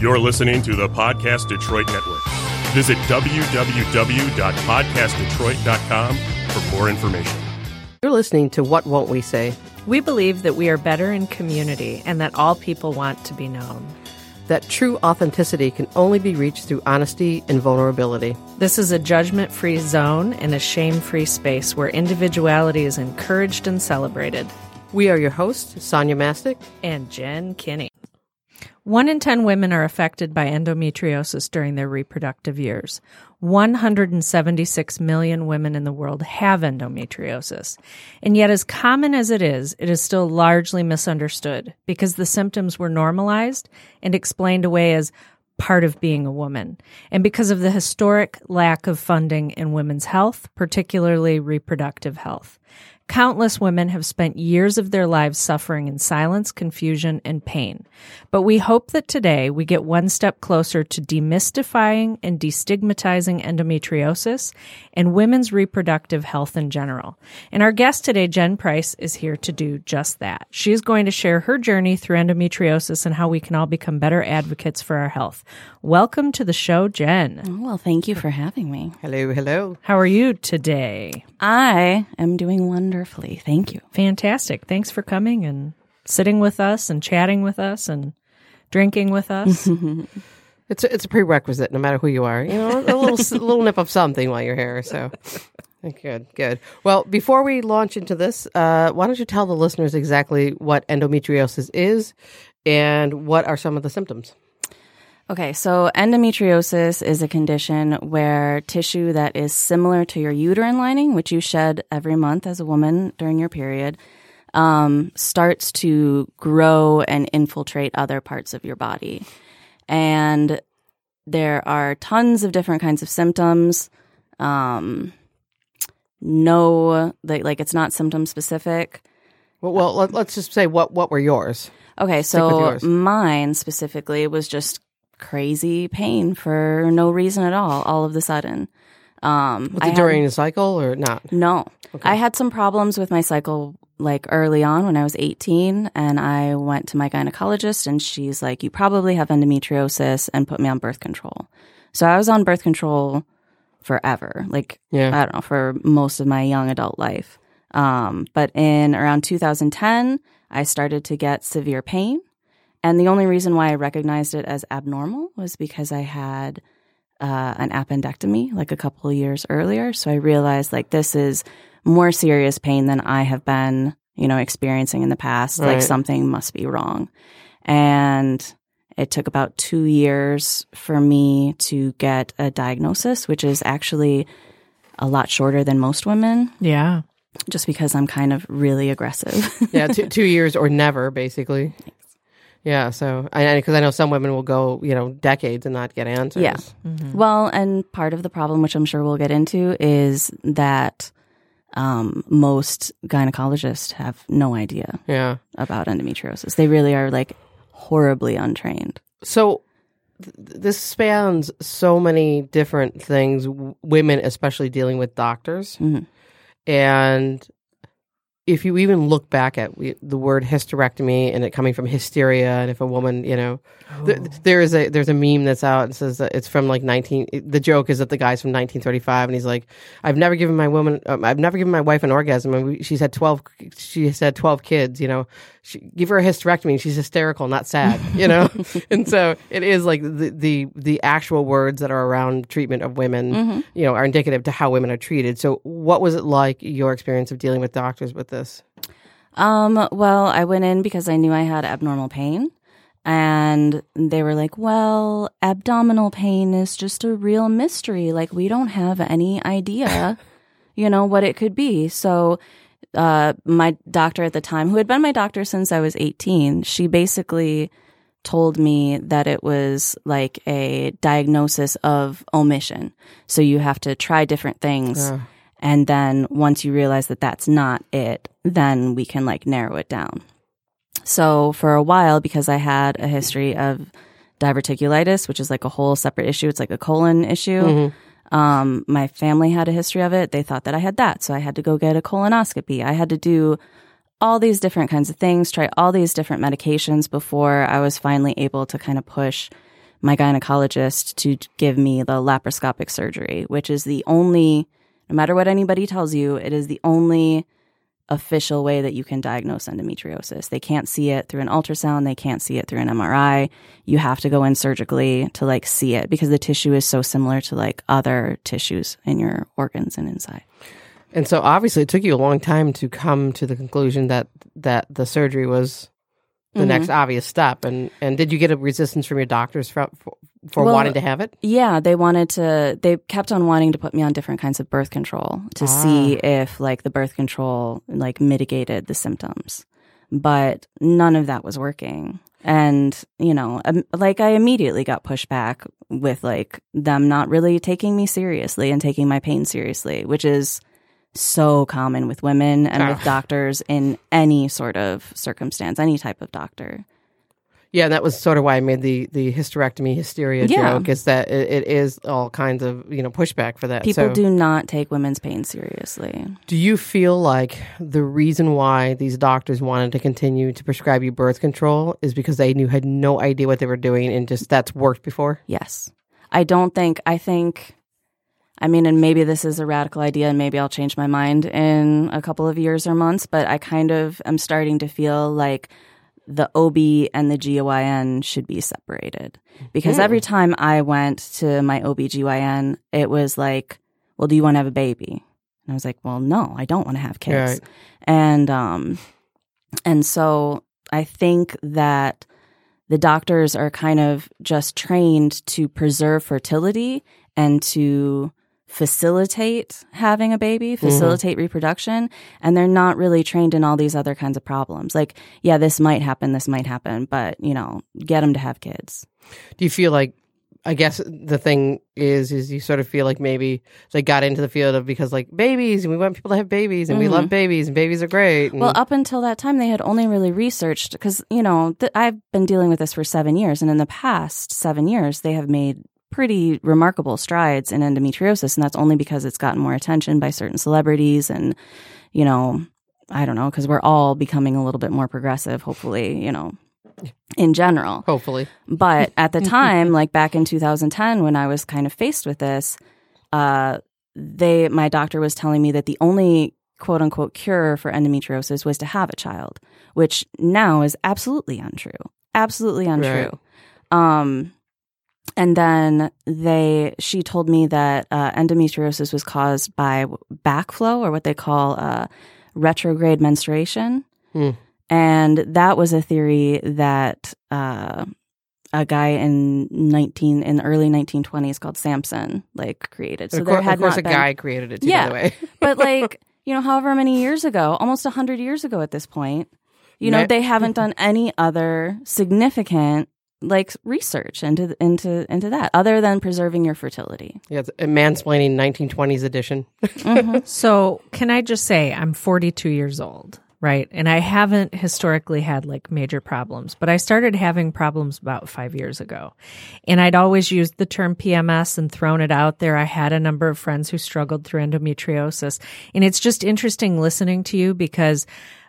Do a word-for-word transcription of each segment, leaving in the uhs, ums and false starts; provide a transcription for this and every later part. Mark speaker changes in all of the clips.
Speaker 1: You're listening to the Podcast Detroit Network. Visit w w w dot podcast detroit dot com for more information.
Speaker 2: You're listening to What Won't We Say?
Speaker 3: We believe that we are better in community and that all people want to be known.
Speaker 2: That true authenticity can only be reached through honesty and vulnerability.
Speaker 3: This is a judgment-free zone and a shame-free space where individuality is encouraged and celebrated.
Speaker 2: We are your hosts, Sonia Mastic
Speaker 3: and Jen Kinney. One in ten women are affected by endometriosis during their reproductive years. one hundred seventy-six million women in the world have endometriosis. And yet, as common as it is, it is still largely misunderstood because the symptoms were normalized and explained away as part of being a woman, and because of the historic lack of funding in women's health, particularly reproductive health. Countless women have spent years of their lives suffering in silence, confusion, and pain. But we hope that today we get one step closer to demystifying and destigmatizing endometriosis and women's reproductive health in general. And our guest today, Jen Price, is here to do just that. She is going to share her journey through endometriosis and how we can all become better advocates for our health. Welcome to the show, Jen.
Speaker 4: Well, thank you for having me.
Speaker 2: Hello, hello.
Speaker 3: How are you today?
Speaker 4: I am doing wonderfully. Thank you.
Speaker 3: Fantastic. Thanks for coming and sitting with us and chatting with us and drinking with us.
Speaker 2: It's a, it's a prerequisite, no matter who you are. You know, a little a little nip of something while you're here. So, good, good. Well, before we launch into this, uh, why don't you tell the listeners exactly what endometriosis is and what are some of the symptoms?
Speaker 4: Okay, so endometriosis is a condition where tissue that is similar to your uterine lining, which you shed every month as a woman during your period, um, starts to grow and infiltrate other parts of your body. And there are tons of different kinds of symptoms. Um, no, like, like it's not symptom specific.
Speaker 2: Well, well let, let's just say what, what were yours?
Speaker 4: Okay,
Speaker 2: Stick with
Speaker 4: so
Speaker 2: yours.
Speaker 4: Mine specifically was just crazy pain for no reason at all, all of a sudden. Um,
Speaker 2: Was it during the cycle or not?
Speaker 4: No.
Speaker 2: Okay.
Speaker 4: I had some problems with my cycle like early on when I was eighteen, and I went to my gynecologist, and she's like, you probably have endometriosis, and put me on birth control. So I was on birth control forever, like,
Speaker 2: yeah.
Speaker 4: I don't know, for most of my young adult life. Um, but in around two thousand ten, I started to get severe pain. And the only reason why I recognized it as abnormal was because I had uh, an appendectomy like a couple of years earlier. So I realized like this is more serious pain than I have been, you know, experiencing in the past.
Speaker 2: Right.
Speaker 4: Like something must be wrong. And it took about two years for me to get a diagnosis, which is actually a lot shorter than most women.
Speaker 3: Yeah.
Speaker 4: Just because I'm kind of really aggressive.
Speaker 2: yeah, two, two years or never, basically. Yeah, so, because I, I know some women will go, you know, decades and not get answers.
Speaker 4: Yeah. Mm-hmm. Well, and part of the problem, which I'm sure we'll get into, is that um, most gynecologists have no idea
Speaker 2: yeah.
Speaker 4: about endometriosis. They really are, like, horribly untrained.
Speaker 2: So, th- this spans so many different things, w- women especially dealing with doctors.
Speaker 4: Mm-hmm.
Speaker 2: And if you even look back at we, the word hysterectomy and it coming from hysteria, and if a woman, you know, oh. th- there is a there's a meme that's out and says that it's from like nineteen. The joke is that the guy's from nineteen thirty-five, and he's like, "I've never given my woman, um, I've never given my wife an orgasm, and we, she's had twelve, she has had twelve kids. You know, she, give her a hysterectomy, and she's hysterical, not sad. You know, and so it is like the the the actual words that are around treatment of women, mm-hmm. you know, are indicative to how women are treated. So, what was it like your experience of dealing with doctors with this?
Speaker 4: Um, well, I went in because I knew I had abnormal pain, and they were like, well, abdominal pain is just a real mystery. Like, we don't have any idea, you know, what it could be. So, uh, my doctor at the time, who had been my doctor since I was eighteen, she basically told me that it was like a diagnosis of omission. So you have to try different things. Uh. And then once you realize that that's not it, then we can like narrow it down. So for a while, because I had a history of diverticulitis, which is like a whole separate issue, it's like a colon issue. Mm-hmm. Um, my family had a history of it. They thought that I had that. So I had to go get a colonoscopy. I had to do all these different kinds of things, try all these different medications before I was finally able to kind of push my gynecologist to give me the laparoscopic surgery, which is the only, no matter what anybody tells you, it is the only official way that you can diagnose endometriosis. They can't see it through an ultrasound. They can't see it through an M R I. You have to go in surgically to like see it because the tissue is so similar to like other tissues in your organs and inside.
Speaker 2: And so obviously it took you a long time to come to the conclusion that that the surgery was the mm-hmm. next obvious step. And and did you get a resistance from your doctors for, for, for
Speaker 4: well,
Speaker 2: wanting to have it?
Speaker 4: Yeah, they wanted to, they kept on wanting to put me on different kinds of birth control to ah. see if like the birth control like mitigated the symptoms. But none of that was working. And, you know, um, like I immediately got pushed back with like them not really taking me seriously and taking my pain seriously, which is so common with women and oh. with doctors in any sort of circumstance, any type of doctor.
Speaker 2: Yeah, that was sort of why I made the, the hysterectomy hysteria
Speaker 4: yeah.
Speaker 2: joke, is that it, it is all kinds of, you know, pushback for that.
Speaker 4: People
Speaker 2: so,
Speaker 4: do not take women's pain seriously.
Speaker 2: Do you feel like the reason why these doctors wanted to continue to prescribe you birth control is because they knew had no idea what they were doing and just that's worked before?
Speaker 4: Yes. I don't think, I think, I mean, and maybe this is a radical idea and maybe I'll change my mind in a couple of years or months, but I kind of am starting to feel like the O B and the G Y N should be separated. Because mm. every time I went to my O B G Y N, it was like, well, do you want to have a baby? And I was like, well, no, I don't want to have kids. Right. And, um, and so I think that the doctors are kind of just trained to preserve fertility and to facilitate having a baby, facilitate mm-hmm. reproduction, and they're not really trained in all these other kinds of problems. Like, yeah, this might happen, this might happen, but, you know, get them to have kids.
Speaker 2: Do you feel like, I guess the thing is, is you sort of feel like maybe they got into the field of because like babies and we want people to have babies and mm-hmm. we love babies and babies are great. And...
Speaker 4: Well, up until that time, they had only really researched because, you know, th- I've been dealing with this for seven years. And in the past seven years, they have made pretty remarkable strides in endometriosis. And that's only because it's gotten more attention by certain celebrities and, you know, I don't know, because we're all becoming a little bit more progressive, hopefully, you know, in general.
Speaker 2: Hopefully.
Speaker 4: But at the time, like back in two thousand ten, when I was kind of faced with this, uh, they, my doctor was telling me that the only quote unquote cure for endometriosis was to have a child, which now is absolutely untrue. Absolutely untrue. Right. Um, and then they, she told me that uh, endometriosis was caused by backflow, or what they call uh, retrograde menstruation. Mm. And that was a theory that uh, a guy in nineteen in the early nineteen twenties called Samson like created.
Speaker 2: So of there course, had of course not a been, guy created it too,
Speaker 4: yeah,
Speaker 2: by the way.
Speaker 4: But like, you know, however many years ago, almost a hundred years ago at this point, you know, they haven't done any other significant like research into into into that other than preserving your fertility.
Speaker 2: Yeah, it's a mansplaining nineteen twenties edition.
Speaker 3: Mm-hmm. So can I just say I'm forty-two years old, right? And I haven't historically had like major problems, but I started having problems about five years ago. And I'd always used the term P M S and thrown it out there. I had a number of friends who struggled through endometriosis. And it's just interesting listening to you because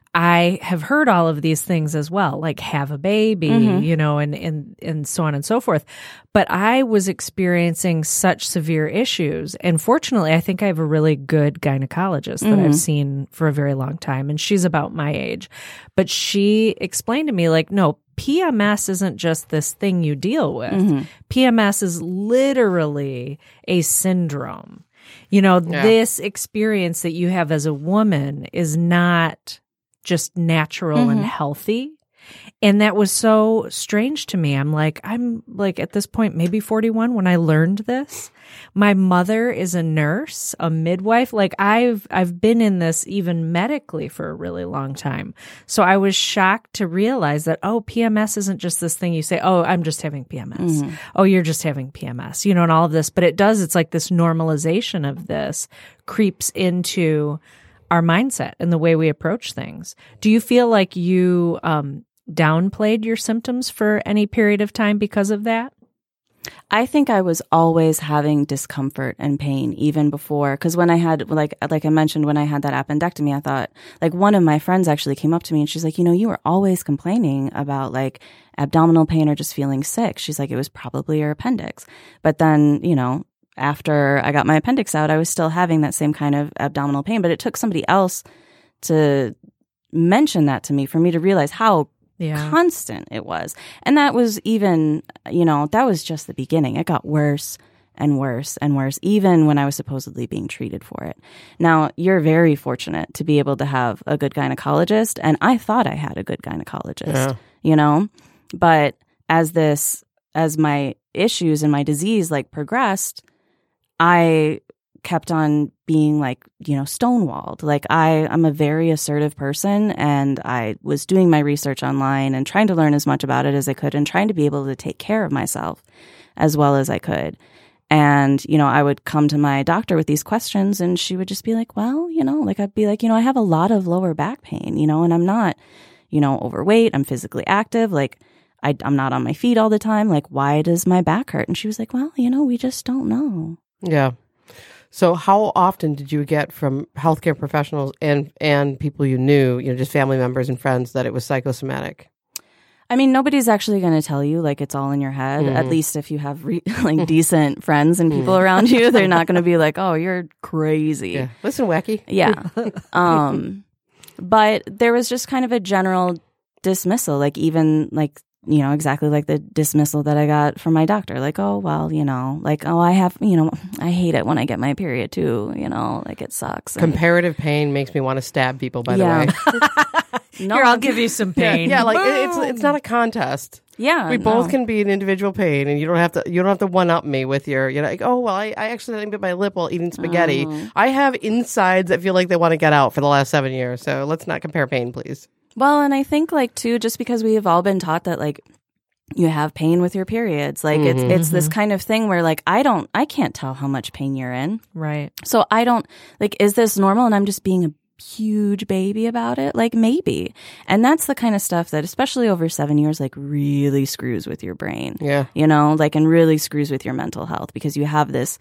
Speaker 3: I have heard all of these things as well, like have a baby, mm-hmm. you know, and, and, and so on and so forth. But I was experiencing such severe issues. And fortunately, I think I have a really good gynecologist that mm-hmm. I've seen for a very long time. And she's about my age. But she explained to me, like, no, P M S isn't just this thing you deal with. Mm-hmm. P M S is literally a syndrome. You know, yeah. This experience that you have as a woman is not just natural mm-hmm. and healthy. And that was so strange to me. I'm like, I'm like at this point, maybe forty-one when I learned this. My mother is a nurse, a midwife. Like I've, I've been in this even medically for a really long time. So I was shocked to realize that, oh, P M S isn't just this thing you say, oh, I'm just having P M S. Mm-hmm. Oh, you're just having P M S, you know, and all of this. But it does, it's like this normalization of this creeps into our mindset and the way we approach things. Do you feel like you um, downplayed your symptoms for any period of time because of that?
Speaker 4: I think I was always having discomfort and pain even before. Because when I had, like, like I mentioned, when I had that appendectomy, I thought, like, one of my friends actually came up to me and she's like, you know, you were always complaining about like abdominal pain or just feeling sick. She's like, it was probably your appendix. But then, you know, after I got my appendix out, I was still having that same kind of abdominal pain. But it took somebody else to mention that to me for me to realize how Yeah. constant it was. And that was even, you know, that was just the beginning. It got worse and worse and worse, even when I was supposedly being treated for it. Now, you're very fortunate to be able to have a good gynecologist. And I thought I had a good gynecologist, yeah. you know, but as this, as my issues and my disease like progressed, I kept on being like, you know, stonewalled. Like I, I'm a very assertive person and I was doing my research online and trying to learn as much about it as I could and trying to be able to take care of myself as well as I could. And, you know, I would come to my doctor with these questions and she would just be like, well, you know, like I'd be like, you know, I have a lot of lower back pain, you know, and I'm not, you know, overweight. I'm physically active. Like I, I'm not on my feet all the time. Like, why does my back hurt? And she was like, well, you know, we just don't know.
Speaker 2: Yeah. So how often did you get from healthcare professionals and, and people you knew, you know, just family members and friends that it was psychosomatic?
Speaker 4: I mean, nobody's actually going to tell you like it's all in your head. Mm. At least if you have re- like decent friends and people mm. around you, they're not going to be like, "Oh, you're crazy."
Speaker 2: Yeah. Listen, wacky.
Speaker 4: Yeah. um, but there was just kind of a general dismissal, like even like you know, exactly like the dismissal that I got from my doctor. Like, oh, well, you know, like, oh, I have, you know, I hate it when I get my period too, you know, like it sucks. And
Speaker 2: comparative pain makes me want to stab people, by
Speaker 4: yeah.
Speaker 2: the way.
Speaker 3: no, Here, I'll give you some pain.
Speaker 2: Yeah, yeah like it, it's it's not a contest.
Speaker 4: Yeah.
Speaker 2: We
Speaker 4: no.
Speaker 2: both can be in individual pain and you don't have to you don't have to one up me with your, you know, like, oh, well, I, I actually didn't bit my lip while eating spaghetti. Oh. I have insides that feel like they want to get out for the last seven years. So let's not compare pain, please.
Speaker 4: Well, and I think like too, just because we have all been taught that like you have pain with your periods. Like mm-hmm. it's it's this kind of thing where like I don't I can't tell how much pain you're in.
Speaker 3: Right.
Speaker 4: So I don't like is this normal and I'm just being a huge baby about it? Like maybe. And that's the kind of stuff that especially over seven years like really screws with your brain.
Speaker 2: Yeah.
Speaker 4: You know, like and really screws with your mental health because you have this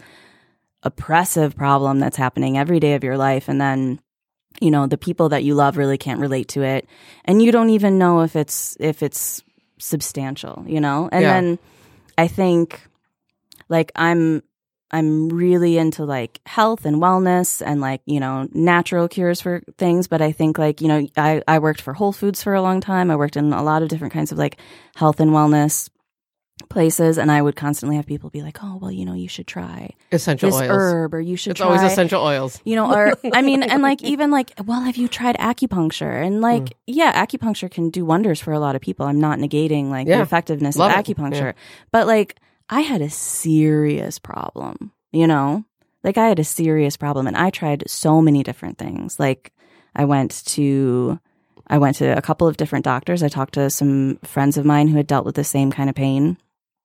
Speaker 4: oppressive problem that's happening every day of your life and then you know, the people that you love really can't relate to it and you don't even know if it's if it's substantial, you know? And yeah. then I think like I'm I'm really into like health and wellness and like, you know, natural cures for things. But I think like, you know, I, I worked for Whole Foods for a long time. I worked in a lot of different kinds of like health and wellness places. And I would constantly have people be like, oh, well, you know, you should try
Speaker 2: essential
Speaker 4: this
Speaker 2: oils.
Speaker 4: herb or you should
Speaker 2: it's
Speaker 4: try.
Speaker 2: It's always essential oils.
Speaker 4: You know, or I mean, and like even like, well, have you tried acupuncture? And like, mm. yeah, acupuncture can do wonders for a lot of people. I'm not negating like yeah. the effectiveness Love of it. acupuncture. Yeah. But like, I had a serious problem, you know, like I had a serious problem and I tried so many different things. Like I went to, I went to a couple of different doctors. I talked to some friends of mine who had dealt with the same kind of pain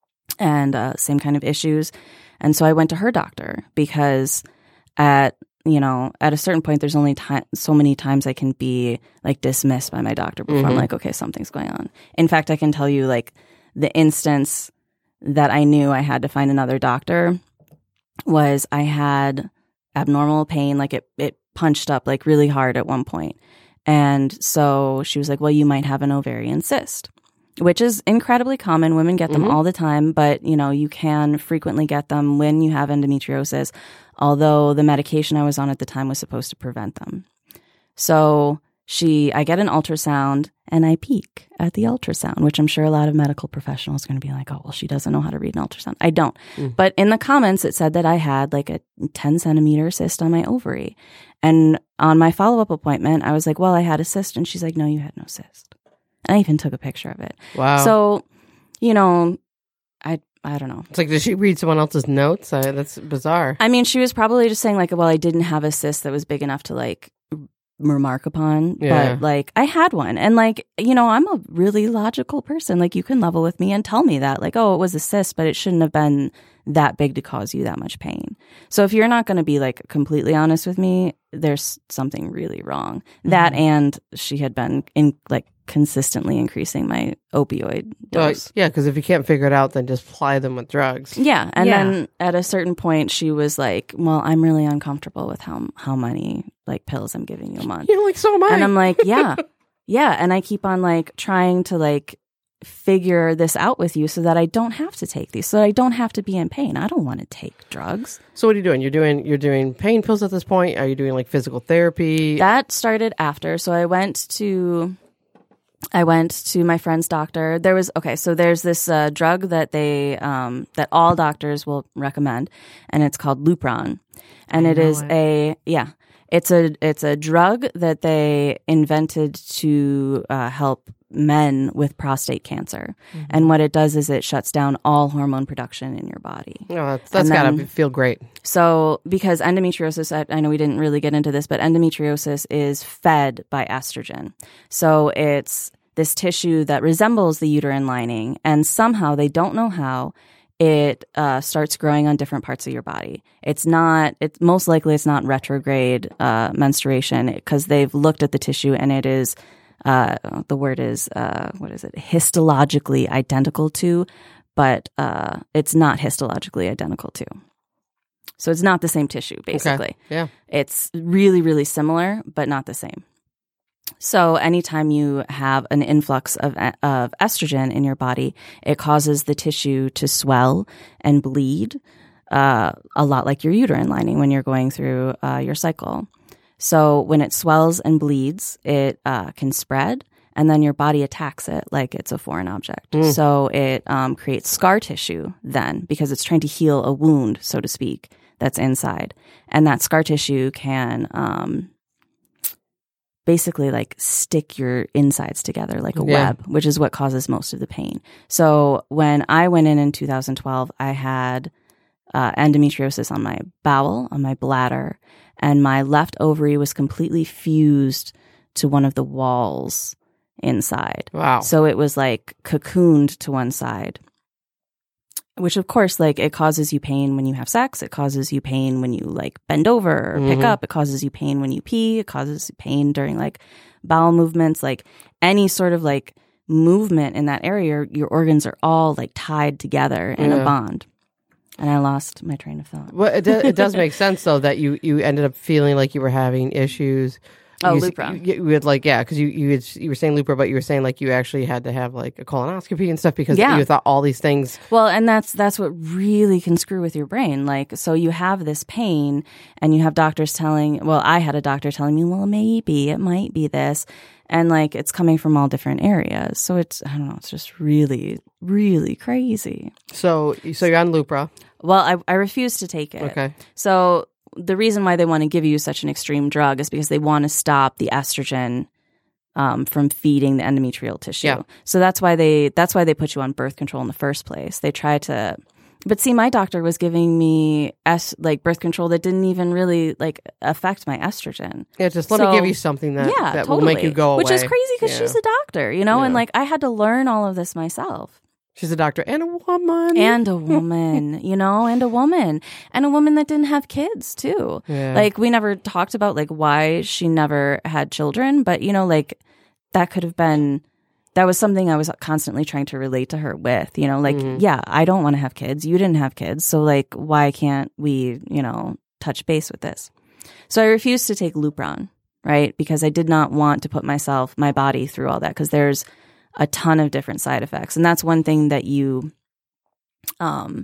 Speaker 4: and uh, same kind of issues. And so I went to her doctor because at, you know, at a certain point, there's only time, so many times I can be like dismissed by my doctor before mm-hmm. I'm like, okay, something's going on. In fact, I can tell you like the instance that I knew I had to find another doctor was I had abnormal pain, like it, it punched up like really hard at one point. And so she was like, well, you might have an ovarian cyst, which is incredibly common. Women get them mm-hmm. all the time, but you know, you can frequently get them when you have endometriosis, although the medication I was on at the time was supposed to prevent them. So She, I get an ultrasound and I peek at the ultrasound, which I'm sure a lot of medical professionals are going to be like, oh, well, she doesn't know how to read an ultrasound. I don't. Mm. But in the comments, it said that I had like a ten centimeter cyst on my ovary. And on my follow-up appointment, I was like, well, I had a cyst. And she's like, no, you had no cyst. And I even took a picture of it.
Speaker 2: Wow.
Speaker 4: So, you know, I I don't know.
Speaker 2: It's like, did she read someone else's notes? I, that's bizarre.
Speaker 4: I mean, she was probably just saying like, well, I didn't have a cyst that was big enough to like remark upon,
Speaker 2: yeah.
Speaker 4: but like I had one, and like, you know, I'm a really logical person. Like you can level with me and tell me that like, oh, it was a cyst, but it shouldn't have been that big to cause you that much pain. So if you're not going to be like completely honest with me, there's something really wrong. Mm-hmm. That and she had been in like consistently increasing my opioid
Speaker 2: Well,
Speaker 4: dose.
Speaker 2: yeah, because if you can't figure it out, then just ply them with drugs.
Speaker 4: Yeah. And
Speaker 3: Yeah.
Speaker 4: then at a certain point, she was like, well, I'm really uncomfortable with how how many like pills I'm giving you a month.
Speaker 2: You're like, so am I.
Speaker 4: And I'm like, yeah, yeah. And I keep on like trying to like figure this out with you so that I don't have to take these, so that I don't have to be in pain. I don't want to take drugs.
Speaker 2: So what are you doing? You're doing you're doing pain pills at this point? Are you doing like physical therapy?
Speaker 4: That started after. So I went to I went to my friend's doctor. There was okay, so there's this uh, drug that they um, that all doctors will recommend, and it's called Lupron. And
Speaker 3: I
Speaker 4: it
Speaker 3: know
Speaker 4: is
Speaker 3: it.
Speaker 4: a yeah, it's a it's a drug that they invented to uh, help men with prostate cancer.
Speaker 3: Mm-hmm.
Speaker 4: And what it does is it shuts down all hormone production in your body.
Speaker 2: Oh, that's, that's
Speaker 4: And
Speaker 2: got to
Speaker 4: then-
Speaker 2: feel great.
Speaker 4: So, because endometriosis, I, I know we didn't really get into this, but endometriosis is fed by estrogen. So, it's this tissue that resembles the uterine lining, and somehow they don't know how it uh, starts growing on different parts of your body. It's not, it's most likely it's not retrograde uh, menstruation because they've looked at the tissue and it is, uh, the word is, uh, what is it, histologically identical to, but uh, it's not histologically identical to. So it's not the same tissue, basically.
Speaker 2: Okay. Yeah.
Speaker 4: It's really, really similar, but not the same. So anytime you have an influx of of estrogen in your body, it causes the tissue to swell and bleed, uh, a lot like your uterine lining when you're going through uh, your cycle. So when it swells and bleeds, it uh, can spread, and then your body attacks it like it's a foreign object.
Speaker 2: Mm.
Speaker 4: So it um, creates scar tissue then because it's trying to heal a wound, so to speak, that's inside. And that scar tissue can um, basically like stick your insides together like a
Speaker 2: Yeah.
Speaker 4: web, which is what causes most of the pain. So when I went in in two thousand twelve, I had uh, endometriosis on my bowel, on my bladder, and my left ovary was completely fused to one of the walls inside.
Speaker 2: Wow.
Speaker 4: So it was like cocooned to one side, which of course, like it causes you pain when you have sex. It causes you pain when you like bend over or pick
Speaker 2: Mhm.
Speaker 4: up. It causes you pain when you pee. It causes you pain during like bowel movements, like any sort of like movement in that area. Your organs are all like tied together in
Speaker 2: Yeah.
Speaker 4: a bond. And I lost my train of thought.
Speaker 2: Well, it, do, it does make sense though that you, you ended up feeling like you were having issues.
Speaker 4: Oh,
Speaker 2: you,
Speaker 4: Lupron.
Speaker 2: You, you had like yeah, because you you had, you were saying Lupron, but you were saying like you actually had to have like a colonoscopy and stuff because
Speaker 4: Yeah.
Speaker 2: you thought all these things.
Speaker 4: Well, and that's that's what really can screw with your brain. Like, so you have this pain, and you have doctors telling. Well, I had a doctor telling me, well, maybe it might be this, and like it's coming from all different areas. So it's I don't know. It's just really, really crazy.
Speaker 2: So so you're on Lupron.
Speaker 4: Well, I I refuse to take it.
Speaker 2: Okay.
Speaker 4: So the reason why they want to give you such an extreme drug is because they want to stop the estrogen um, from feeding the endometrial tissue.
Speaker 2: Yeah.
Speaker 4: So that's why they that's why they put you on birth control in the first place. They try to, but see, my doctor was giving me es- like birth control that didn't even really like affect my estrogen.
Speaker 2: Yeah, just let
Speaker 4: So-
Speaker 2: me give you something that
Speaker 4: yeah,
Speaker 2: that
Speaker 4: totally.
Speaker 2: will make you go away.
Speaker 4: Which is crazy because
Speaker 2: Yeah.
Speaker 4: she's a doctor, you know, and
Speaker 2: Yeah.
Speaker 4: like I had to learn all of this myself.
Speaker 2: She's a doctor and a woman.
Speaker 4: And a woman, you know, and a woman, and a woman that didn't have kids too.
Speaker 2: Yeah.
Speaker 4: Like we never talked about like why she never had children, but you know, like that could have been, that was something I was constantly trying to relate to her with, you know, like,
Speaker 2: Mhm.
Speaker 4: yeah, I don't want to have kids. You didn't have kids. So like, why can't we, you know, touch base with this? So I refused to take Lupron, right? Because I did not want to put myself, my body through all that because there's a ton of different side effects. And that's one thing that you um,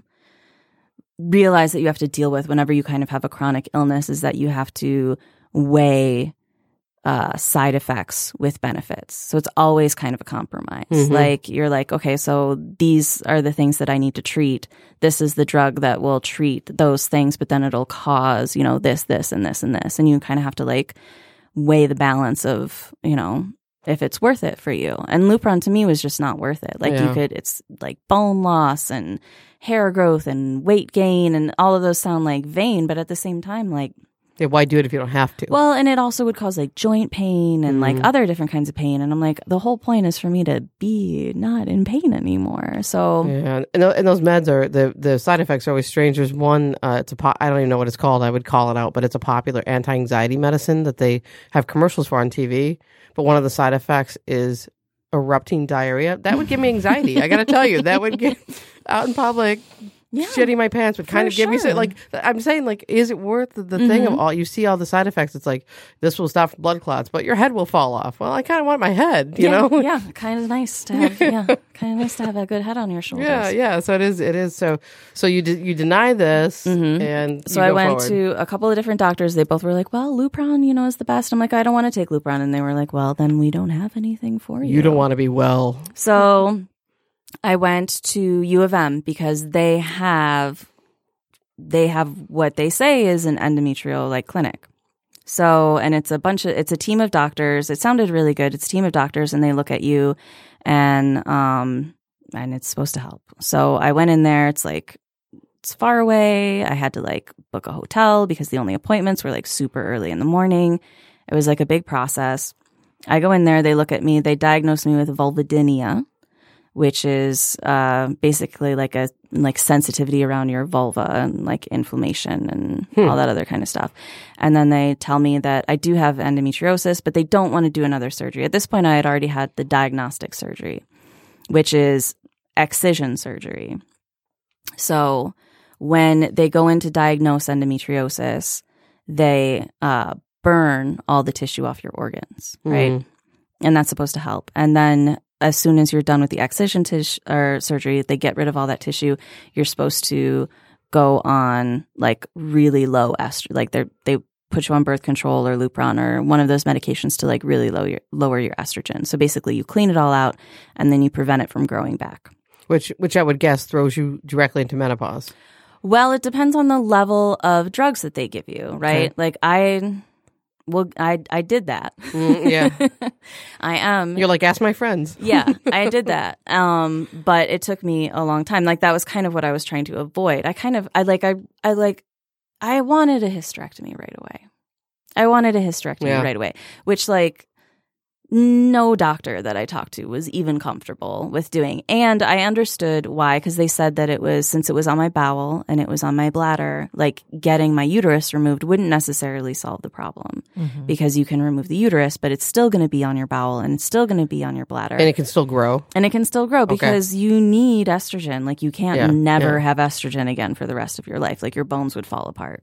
Speaker 4: realize that you have to deal with whenever you kind of have a chronic illness is that you have to weigh uh, side effects with benefits. So it's always kind of a compromise.
Speaker 2: Mhm.
Speaker 4: Like you're like, okay, so these are the things that I need to treat. This is the drug that will treat those things, but then it'll cause, you know, this, this, and this, and this. And you kind of have to like weigh the balance of, you know, if it's worth it for you. And Lupron to me was just not worth it. Like
Speaker 2: Yeah.
Speaker 4: you could, it's like bone loss and hair growth and weight gain and all of those sound like vain, but at the same time, like,
Speaker 2: Yeah, why do it if you don't have to?
Speaker 4: well, and it also would cause like joint pain and like
Speaker 2: Mhm.
Speaker 4: other different kinds of pain. And I'm like, the whole point is for me to be not in pain anymore. So
Speaker 2: Yeah, and, tho- and those meds are the the side effects are always strange. There's one, uh, it's a po- I don't even know what it's called. I would call it out, but it's a popular anti-anxiety medicine that they have commercials for on T V. But one of the side effects is erupting diarrhea, that would give me anxiety. I got to tell you, that would get out in public. Yeah, shitting my pants would kind of give sure. me like I'm saying like is it worth the, the mm-hmm. thing of all you see all the side effects? It's like this will stop blood clots, but your head will fall off. Well, I kind of want my head, you
Speaker 4: yeah,
Speaker 2: know.
Speaker 4: Yeah, kind of nice to have. Yeah, kind of nice to have a good head on your shoulders.
Speaker 2: Yeah, yeah. So it is. It is. So so you de- you deny this,
Speaker 4: mm-hmm.
Speaker 2: and
Speaker 4: so I went forward. to a couple of different doctors. They both were like, "Well, Lupron, you know, is the best." I'm like, "I don't want to take Lupron," and they were like, "Well, then we don't have anything for you.
Speaker 2: You don't want to be well."
Speaker 4: So I went to U of M because they have. They have what they say is an endometrial like clinic. So, and it's a bunch of, it's a team of doctors. It sounded really good. It's a team of doctors and they look at you and, um, and it's supposed to help. So I went in there. It's like, it's far away. I had to like book a hotel because the only appointments were like super early in the morning. It was like a big process. I go in there. They look at me. They diagnose me with vulvodynia, which is uh, basically like a like sensitivity around your vulva and like inflammation and hmm. all that other kind of stuff. And then they tell me that I do have endometriosis, but they don't want to do another surgery. At this point, I had already had the diagnostic surgery, which is excision surgery. So when they go in to diagnose endometriosis, they uh, burn all the tissue off your organs, right? Mm. And that's supposed to help. And then as soon as you're done with the excision tish- or surgery, they get rid of all that tissue. You're supposed to go on like really low estrogen, like they they put you on birth control or Lupron or one of those medications to like really low your, lower your estrogen. So basically, you clean it all out and then you prevent it from growing back.
Speaker 2: Which, which I would guess throws you directly into menopause.
Speaker 4: Well, it depends on the level of drugs that they give you, right? Okay. Like I. Well, I I did that.
Speaker 2: Mm, yeah,
Speaker 4: I am. Um,
Speaker 2: You're like, ask my friends.
Speaker 4: Yeah, I did that. Um, but it took me a long time. Like that was kind of what I was trying to avoid. I kind of, I like, I, I like, I wanted a hysterectomy right away. I wanted a hysterectomy yeah. right away, which like no doctor that I talked to was even comfortable with doing. And I understood why, because they said that it was, since it was on my bowel and it was on my bladder, like getting my uterus removed wouldn't necessarily solve the problem mm-hmm. because you can remove the uterus, but it's still going to be on your bowel and it's still going to be on your bladder.
Speaker 2: And it can still grow.
Speaker 4: And it can still grow because okay. you need estrogen. Like you can't yeah, never yeah. have estrogen again for the rest of your life. Like your bones would fall apart.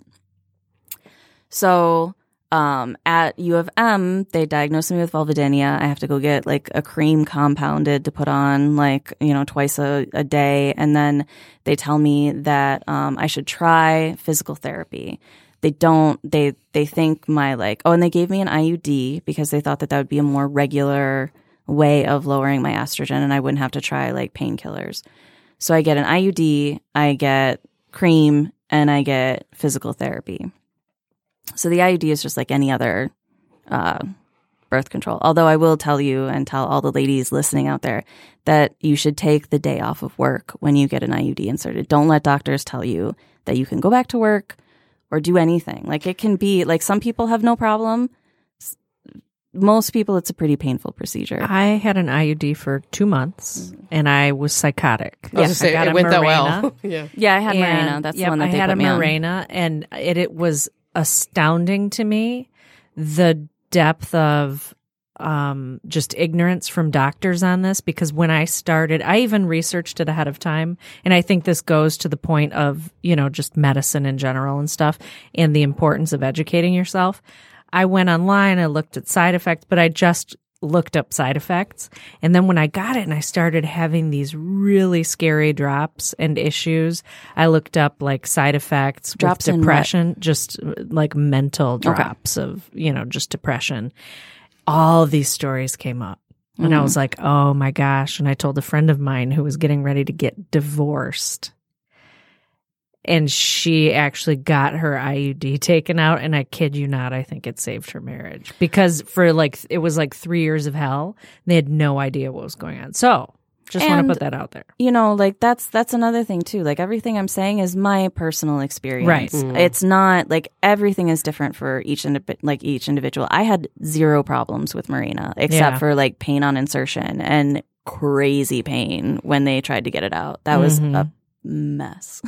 Speaker 4: So... Um, at U of M, they diagnosed me with vulvodynia. I have to go get like a cream compounded to put on like, you know, twice a, a day. And then they tell me that, um, I should try physical therapy. They don't, they, they think my like, oh, and they gave me an I U D because they thought that that would be a more regular way of lowering my estrogen and I wouldn't have to try like painkillers. So I get an I U D, I get cream, and I get physical therapy. So the I U D is just like any other uh, birth control. Although I will tell you and tell all the ladies listening out there that you should take the day off of work when you get an I U D inserted. Don't let doctors tell you that you can go back to work or do anything. Like it can be like some people have no problem. Most people, it's a pretty painful procedure.
Speaker 3: I had an I U D for two months, mm-hmm. and I was psychotic.
Speaker 2: I was
Speaker 3: yeah,
Speaker 2: say,
Speaker 3: I got
Speaker 2: it
Speaker 3: a
Speaker 2: went
Speaker 3: Mirena.
Speaker 2: that well. yeah.
Speaker 4: yeah, I had
Speaker 3: and,
Speaker 4: Mirena. That's
Speaker 3: yep,
Speaker 4: the one that
Speaker 3: I
Speaker 4: they
Speaker 3: had
Speaker 4: put
Speaker 3: a
Speaker 4: me on.
Speaker 3: Mirena, and it, it was astounding to me the depth of um, just ignorance from doctors on this, because when I started, I even researched it ahead of time. And I think this goes to the point of, you know, just medicine in general and stuff and the importance of educating yourself. I went online, I looked at side effects, but I just looked up side effects. And then when I got it and I started having these really scary drops and issues, I looked up like side effects
Speaker 4: drops
Speaker 3: with depression, just like mental drops okay. of, you know, just depression. All these stories came up. And mm-hmm. I was like, oh my gosh. And I told a friend of mine who was getting ready to get divorced. And she actually got her I U D taken out. And I kid you not, I think it saved her marriage. Because for like, it was like three years of hell. They had no idea what was going on. So just want to put that out there.
Speaker 4: You know, like that's that's another thing too. Like everything I'm saying is my personal experience.
Speaker 3: Right.
Speaker 4: Mm. It's not like everything is different for each indi- like each individual. I had zero problems with Mirena except yeah. for like pain on insertion and crazy pain when they tried to get it out. That was mm-hmm. a mess.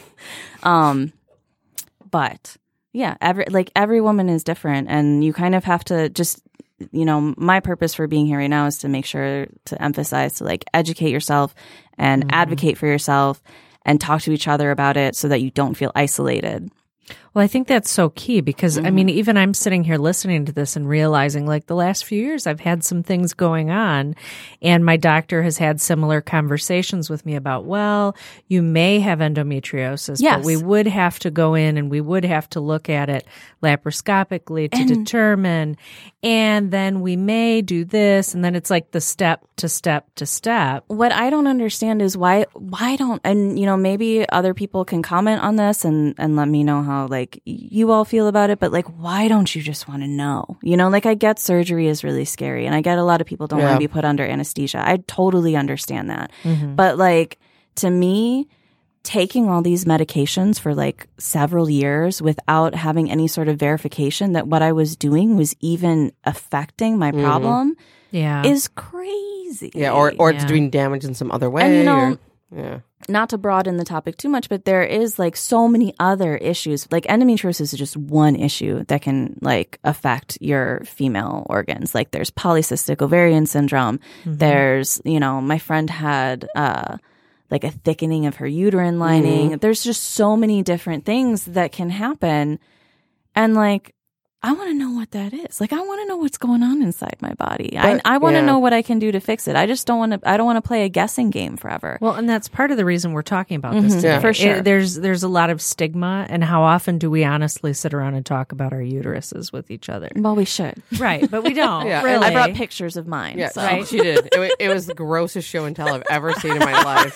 Speaker 4: um, but yeah, every like every woman is different, and you kind of have to just you know, my purpose for being here right now is to make sure to emphasize to like educate yourself and mm-hmm. advocate for yourself and talk to each other about it so that you don't feel isolated.
Speaker 3: Well, I think that's so key because, mm-hmm. I mean, even I'm sitting here listening to this and realizing like the last few years I've had some things going on and my doctor has had similar conversations with me about, well, you may have endometriosis,
Speaker 4: yes.
Speaker 3: but we would have to go in and we would have to look at it laparoscopically to
Speaker 4: and,
Speaker 3: determine. And then we may do this. And then it's like the step to step to step.
Speaker 4: What I don't understand is why, why don't, and you know, maybe other people can comment on this and, and let me know how like you all feel about it, but like, why don't you just want to know? You know, like I get surgery is really scary and I get a lot of people don't
Speaker 2: yeah.
Speaker 4: want to be put under anesthesia. I totally understand that. Mm-hmm. But like, to me, taking all these medications for like several years without having any sort of verification that what I was doing was even affecting my mm-hmm. problem
Speaker 3: yeah.
Speaker 4: is crazy.
Speaker 2: Yeah, or, or
Speaker 3: yeah.
Speaker 2: it's doing damage in some other way.
Speaker 4: And you know,
Speaker 2: or, yeah.
Speaker 4: not to broaden the topic too much, but there is like so many other issues. Like endometriosis is just one issue that can like affect your female organs. Like there's polycystic ovarian syndrome. Mm-hmm. There's, you know, my friend had uh, like a thickening of her uterine lining. Mm-hmm. There's just so many different things that can happen. And like, I want to know what that is. Like, I want to know what's going on inside my body. But, I, I want to yeah. know what I can do to fix it. I just don't want to. I don't want to play a guessing game forever.
Speaker 3: Well, and that's part of the reason we're talking about
Speaker 4: mm-hmm.
Speaker 3: this today.
Speaker 2: Yeah.
Speaker 4: For sure.
Speaker 3: It, there's there's a lot of stigma, and how often do we honestly sit around and talk about our uteruses with each other?
Speaker 4: Well, we should,
Speaker 3: right? But we don't.
Speaker 2: yeah.
Speaker 3: Really.
Speaker 4: I brought pictures of mine.
Speaker 2: Yeah,
Speaker 4: so.
Speaker 2: right. She did. It, was- it was the grossest show and tell I've ever seen in my life.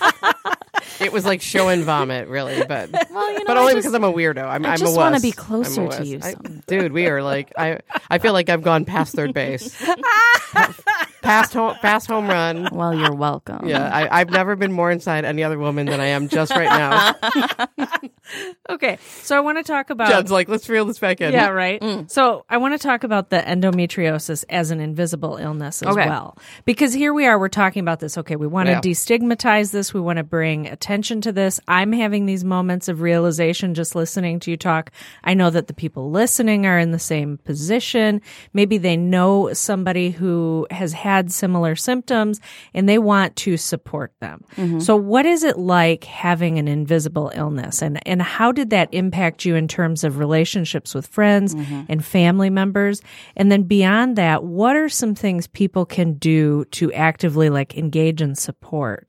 Speaker 2: It was like show and vomit, really, but
Speaker 4: well, you know,
Speaker 2: but only
Speaker 4: just,
Speaker 2: because I'm a weirdo. I'm,
Speaker 4: I
Speaker 2: I'm
Speaker 4: just
Speaker 2: a
Speaker 4: want to
Speaker 2: wuss.
Speaker 4: be closer
Speaker 2: I'm a
Speaker 4: to
Speaker 2: wuss.
Speaker 4: you,
Speaker 2: I,
Speaker 4: so.
Speaker 2: dude. We are like I. I feel like I've gone past third base, past home, past home run.
Speaker 4: Well, you're welcome.
Speaker 2: Yeah, I, I've never been more inside any other woman than I am just right now.
Speaker 3: Okay, so I want to talk about.
Speaker 2: Judd's like, let's reel this back in.
Speaker 3: Yeah, right. Mm. So I want to talk about the endometriosis as an invisible illness as
Speaker 4: okay.
Speaker 3: well, because here we are. We're talking about this. Okay, we want to
Speaker 2: Yeah.
Speaker 3: destigmatize this. We want to bring attention to this. I'm having these moments of realization just listening to you talk. I know that the people listening are in the same position. Maybe they know somebody who has had similar symptoms and they want to support them. Mm-hmm. So what is it like having an invisible illness, and and how did that impact you in terms of relationships with friends mm-hmm. and family members? And then beyond that, what are some things people can do to actively like engage and support?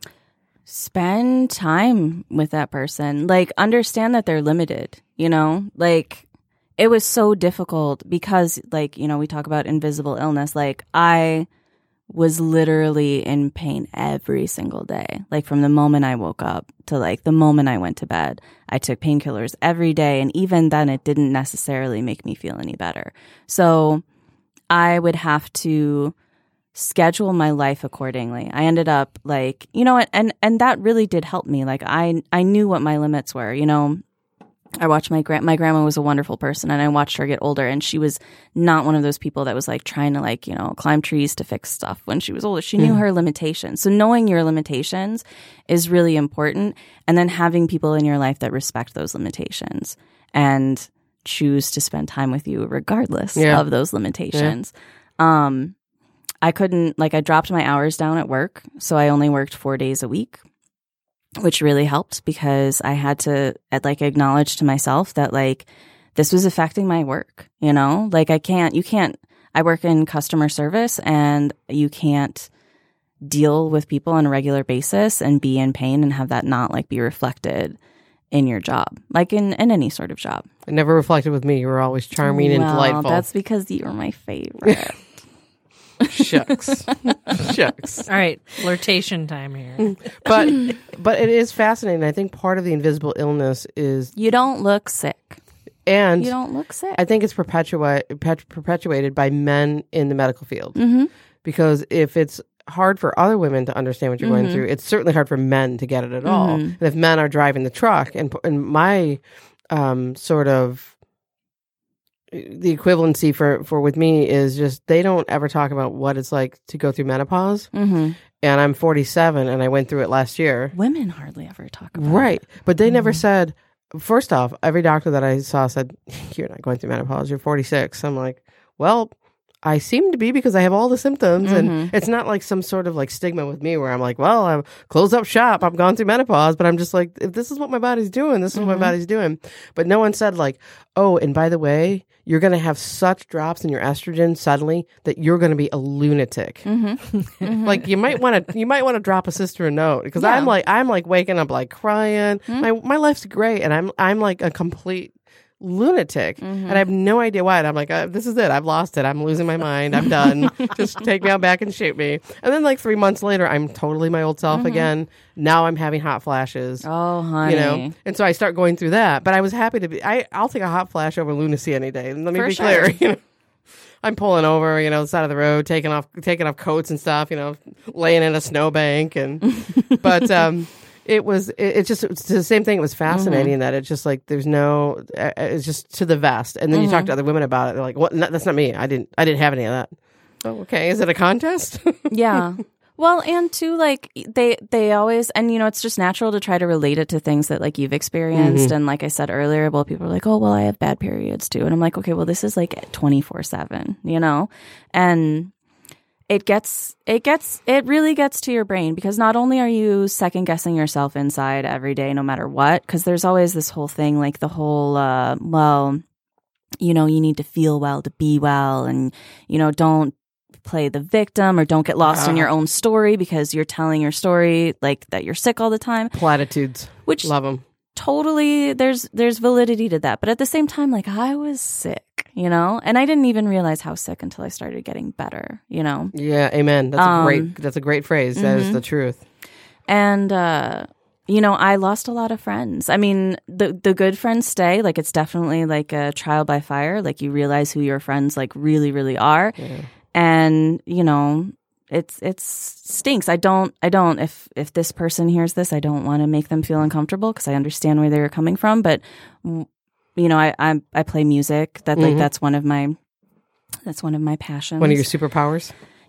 Speaker 4: Spend time with that person. Like, understand that they're limited, you know? Like, it was so difficult because, like, you know, we talk about invisible illness. Like, I was literally in pain every single day. Like, from the moment I woke up to, like, the moment I went to bed. I took painkillers every day, and even then, it didn't necessarily make me feel any better. So I would have to schedule my life accordingly. I ended up like, you know, and and that really did help me. Like I I knew what my limits were, you know. I watched my grand my grandma was a wonderful person, and I watched her get older, and she was not one of those people that was like trying to like, you know, climb trees to fix stuff when she was older. She knew mm. her limitations. So knowing your limitations is really important, and then having people in your life that respect those limitations and choose to spend time with you regardless yeah. of those limitations. Yeah. Um I couldn't, like, I dropped my hours down at work, so I only worked four days a week, which really helped because I had to, like, acknowledge to myself that, like, this was affecting my work, you know? Like, I can't, you can't, I work in customer service, and you can't deal with people on a regular basis and be in pain and have that not, like, be reflected in your job, like in, in any sort of job.
Speaker 2: It never reflected with me. You were always charming
Speaker 4: well,
Speaker 2: and delightful.
Speaker 4: That's because you were my favorite.
Speaker 2: Shucks. Shucks.
Speaker 3: All right, flirtation time here.
Speaker 2: But but it is fascinating. I think part of the invisible illness is
Speaker 4: you don't look sick.
Speaker 2: And
Speaker 4: you don't look sick.
Speaker 2: I think it's perpetua- pet- perpetuated by men in the medical field.
Speaker 4: Mm-hmm.
Speaker 2: Because if it's hard for other women to understand what you're mm-hmm. going through, it's certainly hard for men to get it at mm-hmm. all. And if men are driving the truck, and, and my um, sort of the equivalency for, for with me is just they don't ever talk about what it's like to go through menopause.
Speaker 4: Mm-hmm.
Speaker 2: And I'm forty-seven and I went through it last year.
Speaker 4: Women hardly ever talk about
Speaker 2: right.
Speaker 4: it.
Speaker 2: But they
Speaker 4: mm-hmm.
Speaker 2: never said, first off, every doctor that I saw said, you're not going through menopause, you're forty-six. I'm like, well, I seem to be because I have all the symptoms.
Speaker 4: Mm-hmm.
Speaker 2: And it's not like some sort of like stigma with me where I'm like, well, I've closed up shop. I've gone through menopause. But I'm just like, if this is what my body's doing, this is
Speaker 4: Mm-hmm.
Speaker 2: what my body's doing. But no one said like, oh, and by the way, you're going to have such drops in your estrogen suddenly that you're going to be a lunatic.
Speaker 4: Mm-hmm. Mm-hmm.
Speaker 2: Like you might want to, you might want to drop a sister a note because
Speaker 4: Yeah.
Speaker 2: I'm like, I'm like waking up like crying.
Speaker 4: Mm-hmm.
Speaker 2: My my life's great, and I'm I'm like a complete lunatic,
Speaker 4: Mm-hmm.
Speaker 2: and I have no idea why. And I'm like, uh, this is it. I've lost it. I'm losing my mind. I'm done. Just take me out back and shoot me. And then like three months later, I'm totally my old self
Speaker 4: Mm-hmm.
Speaker 2: again. Now I'm having hot flashes.
Speaker 4: Oh, honey.
Speaker 2: You know, and so I start going through that. But I was happy to be. I I'll take a hot flash over lunacy any day. Let me
Speaker 4: For
Speaker 2: be
Speaker 4: sure.
Speaker 2: clear. You know, I'm pulling over, you know, the side of the road, taking off taking off coats and stuff. You know, laying in a snowbank, and but um, it was it, it just it's the same thing. It was fascinating
Speaker 4: Mm-hmm.
Speaker 2: that it's just like there's no uh, it's just to the vest. And then you
Speaker 4: Mm-hmm.
Speaker 2: talk to other women about it. They're like, "What? No, that's not me. I didn't I didn't have any of that." Oh, okay. Is it a contest?
Speaker 4: Yeah. Well, and too, like they they always, and you know, it's just natural to try to relate it to things that like you've experienced.
Speaker 2: Mm-hmm.
Speaker 4: And like I said earlier, well, people are like, oh, well, I have bad periods too, and I'm like, okay, well, this is like twenty-four seven, you know, and it gets it gets it really gets to your brain because not only are you second guessing yourself inside every day, no matter what, because there's always this whole thing, like the whole, uh, well, you know, you need to feel well to be well, and you know, don't play the victim or don't get lost in your own story because you're telling your story like that you're sick all the time.
Speaker 2: Platitudes.
Speaker 4: Which
Speaker 2: Love them.
Speaker 4: totally there's there's validity to that. But at the same time, like I was sick, you know, and I didn't even realize how sick until I started getting better, you know.
Speaker 2: Yeah. Amen. That's
Speaker 4: Um,
Speaker 2: a great. That's a great phrase. That is the truth.
Speaker 4: And uh you know, I lost a lot of friends. I mean, the the good friends stay. Like it's definitely like a trial by fire. Like you realize who your friends like really, really are.
Speaker 2: Yeah.
Speaker 4: And you know, it's it's stinks. I don't I don't if if this person hears this, I don't want to make them feel uncomfortable because I understand where they're coming from. But you know, I I, I play music. That like
Speaker 2: Mhm.
Speaker 4: that's one of my that's one of my passions.
Speaker 2: One of your superpowers.